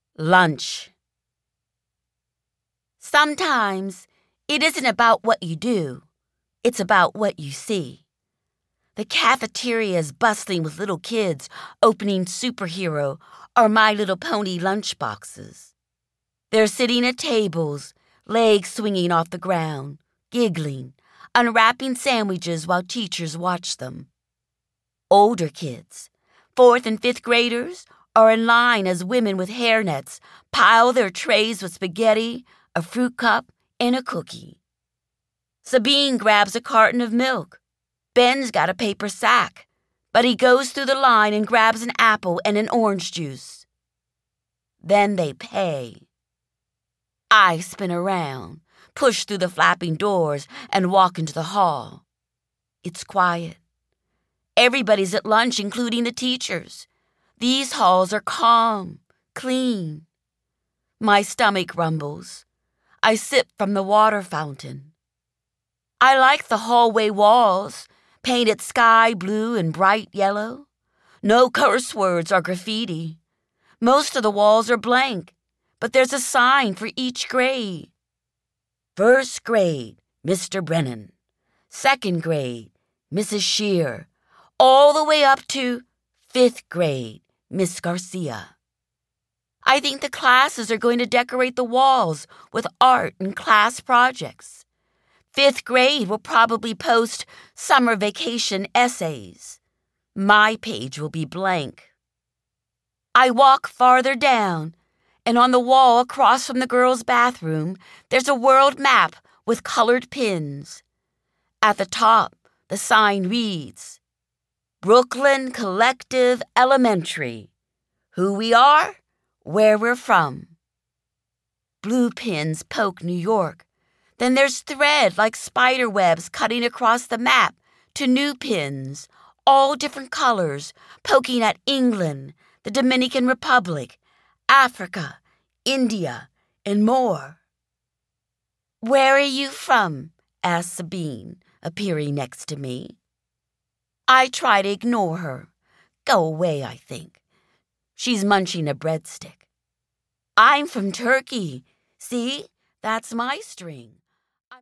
Lunch. Sometimes it isn't about what you do, it's about what you see. The cafeteria is bustling with little kids opening superhero or My Little Pony lunchboxes. They're sitting at tables, legs swinging off the ground, giggling, unwrapping sandwiches while teachers watch them. Older kids, 4th and 5th graders, are in line as women with hairnets pile their trays with spaghetti, a fruit cup, and a cookie. Sabine grabs a carton of milk. Ben's got a paper sack, but he goes through the line and grabs an apple and an orange juice. Then they pay. I spin around, push through the flapping doors, and walk into the hall. It's quiet. Everybody's at lunch, including the teachers. These halls are calm, clean. My stomach rumbles. I sip from the water fountain. I like the hallway walls, painted sky blue and bright yellow. No curse words or graffiti. Most of the walls are blank, but there's a sign for each grade. 1st grade, Mr. Brennan. 2nd grade, Mrs. Shear. All the way up to 5th grade, Miss Garcia. I think the classes are going to decorate the walls with art and class projects. 5th grade will probably post summer vacation essays. My page will be blank. I walk farther down, and on the wall across from the girls' bathroom, there's a world map with colored pins. At the top, the sign reads, Brooklyn Collective Elementary. Who we are, where we're from. Blue pins poke New York. Then there's thread like spider webs cutting across the map to new pins, all different colors, poking at England, the Dominican Republic, Africa, India, and more. Where are you from? Asked Sabine, appearing next to me. I try to ignore her. Go away, I think. She's munching a breadstick. I'm from Turkey. See, that's my string.